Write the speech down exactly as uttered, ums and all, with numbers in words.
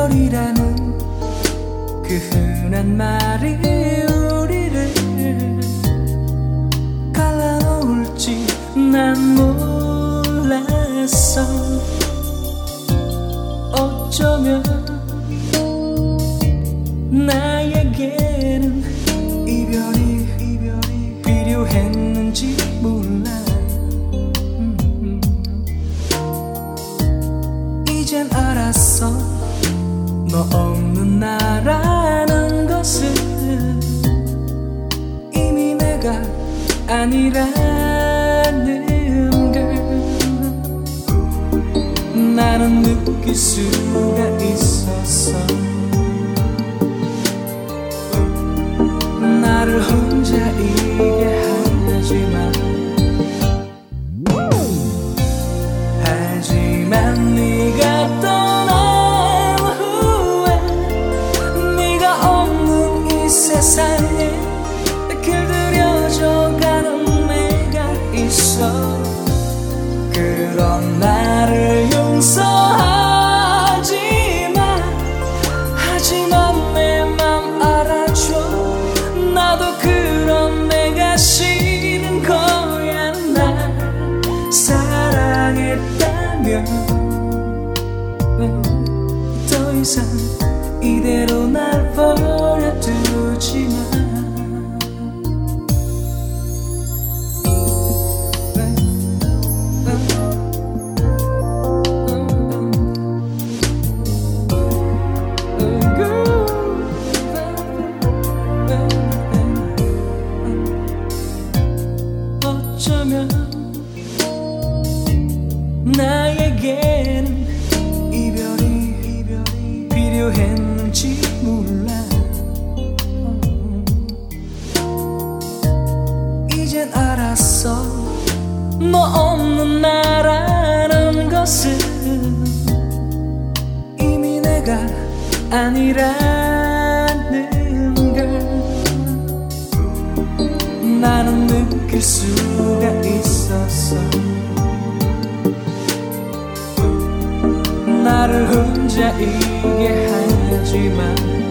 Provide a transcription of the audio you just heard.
이별이라는 그 흔한 말이 우리를 갈라놓을지 난 몰랐어. 어쩌면 나에게는 이별이, 이별이 필요했는지 몰라. 음. 이젠 알았어. 너 없는 나라는 것은 이미 내가 아니라는 걸 나는 느낄 수가 있었어. 나를 혼자 이게 하지만 하지만 네가 떠난 후에 네가 없는 이 세상에 길들여져 가는 내가 있어. 그런 나를 용서하지 마. 하지만 내 맘 알아줘. 나도 그런 내가 싫은 거야. 날 사랑했다면 더 이상 이대로 날 버려두지 마. 어쩌면 나에게는 이별이, 이별이 필요했는지 몰라. 이젠 알았어. 너 없는 나라는 것은 이미 내가 아니라는 걸 나는 느낄 수가 있었어. 나를 혼자 이게 하지만